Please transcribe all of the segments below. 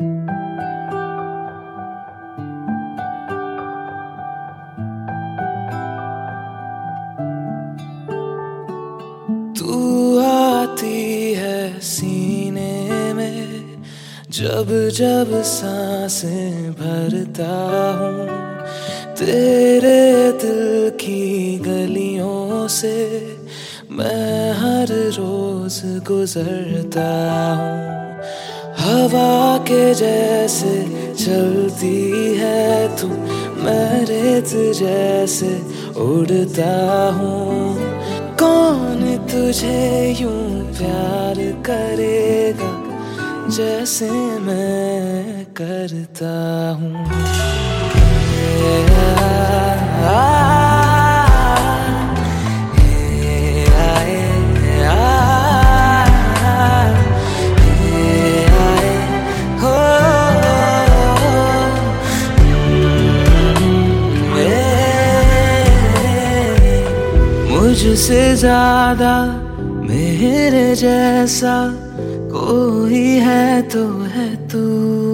तू आती है सीने में जब जब सांसें भरता हूँ, तेरे दिल की गलियों से मैं हर रोज गुजरता हूँ। हवा के जैसे चलती है तू, मैं रेत जैसे उड़ता हूँ। कौन तुझे यूं प्यार करेगा जैसे मैं करता हूँ। मुझसे ज्यादा मेरे जैसा कोई है तो है तू,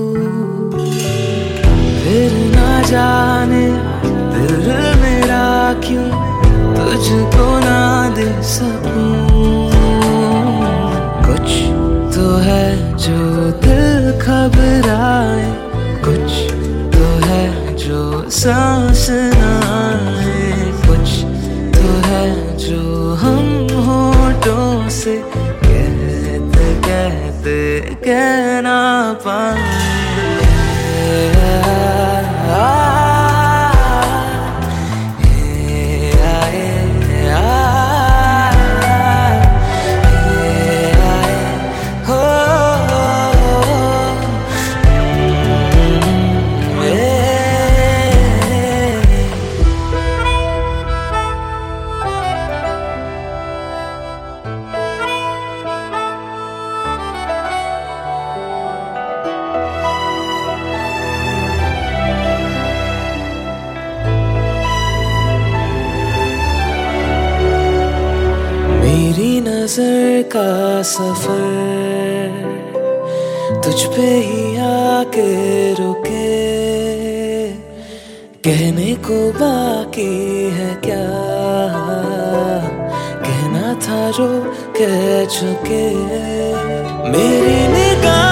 फिर ना जाने दिल मेरा क्यों तुझको ना दे सकूं। कुछ तो है जो दिल घबराए, कुछ तो है जो सांस ना आए, कुछ तो है जो हम होठों से कहते कहते कह ना पाए। मेरी नजर का सफर तुझ पे ही आके रुके, कहने को बाकी है क्या, कहना था जो कह चुके। मेरी निगाह